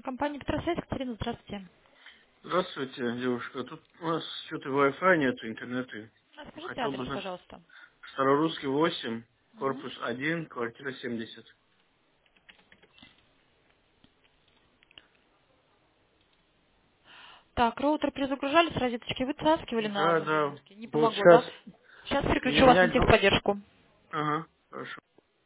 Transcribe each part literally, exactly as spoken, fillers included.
Компания Петросвязь, Катерина, здравствуйте. Здравствуйте, девушка. Тут у нас что-то Wi-Fi нету, интернета. А скажите Хотел бы адрес, знать. пожалуйста. Старорусский восемь, Мгм. корпус один, квартира семьдесят. Так, роутер перезагружали, с розеточки вытаскивали на Да, да. Windows. Не Вот помогло, сейчас да? Сейчас переключу вас на менять бы... техподдержку. Ага, хорошо.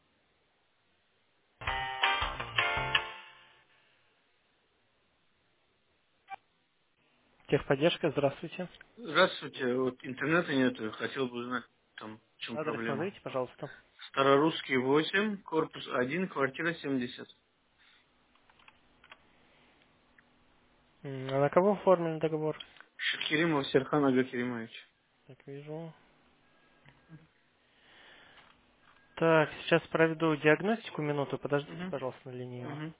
Техподдержка, здравствуйте. Здравствуйте. Вот интернета нету. Хотел бы узнать, там, в чем Адрес проблема. назовите, пожалуйста. Старорусский восемь, корпус один, квартира семьдесят. М, А на кого оформлен договор? Шакиримов Серхан Агакеримович. Так, вижу. Так, сейчас проведу диагностику минуту. Подождите, Угу, пожалуйста, на линии. угу.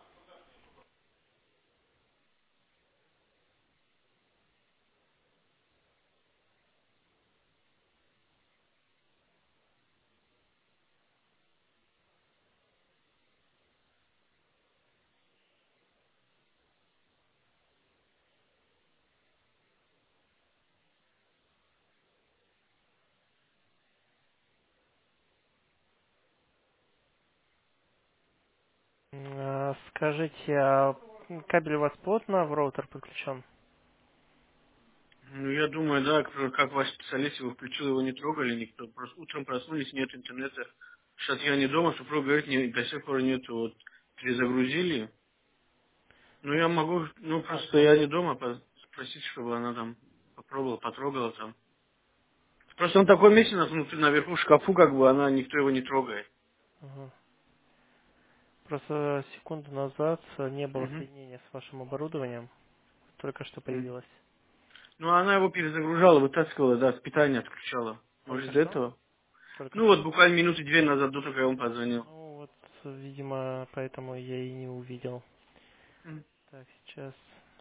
М, а Скажите, а кабель у вас плотно в роутер подключен? Ну, я думаю, да, как как ваш специалист его включил, его не трогали никто. Просто утром проснулись, нет интернета. Сейчас я не дома, супруга говорит, не, до сих пор нету. Вот перезагрузили. Ну, я могу, ну, просто я не дома, по- спросить, чтобы она там попробовала, потрогала там. Просто он такой месте у нас внутри, наверху в шкафу, как бы, она, никто его не трогает. Ага. Просто секунду назад э, не было Мгм. соединения с вашим оборудованием. Только что М. появилось. Ну, она его перезагружала, вытаскивала, да, с питания отключала. Может, Только из-за что? этого? Только Ну, вот что? буквально минуты две назад, до того, как я вам позвонил. Ну вот, видимо, поэтому я и не увидел. М. Так, сейчас.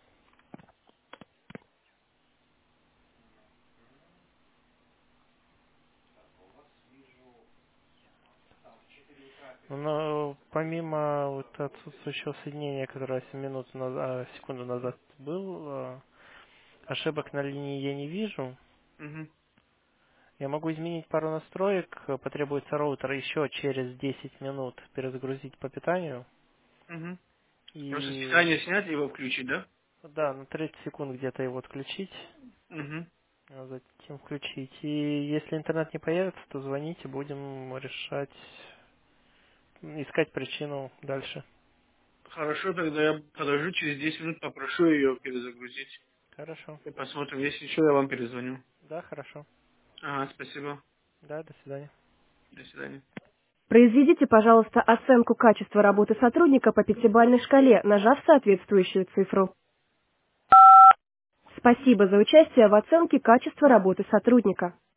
Но помимо вот отсутствующего соединения, которое семь минут назад, секунду назад был, э, ошибок на линии я не вижу. Мгм. Я могу изменить пару настроек, э, потребуется роутер еще через десять минут перезагрузить по питанию. Мгм. Просто с И питания снять и его включить, да? да, на тридцать секунд где-то его отключить, Угу. а затем включить. И если интернет не появится, то звоните, будем решать, искать причину дальше. Хорошо, тогда я подожду, через десять минут попрошу ее перезагрузить. Хорошо. И посмотрим. Если что, я вам перезвоню. Да, хорошо. Ага, спасибо. Да, до свидания. До свидания. Произведите, пожалуйста, оценку качества работы сотрудника по пятибалльной шкале, нажав соответствующую цифру. Спасибо за участие в оценке качества работы сотрудника.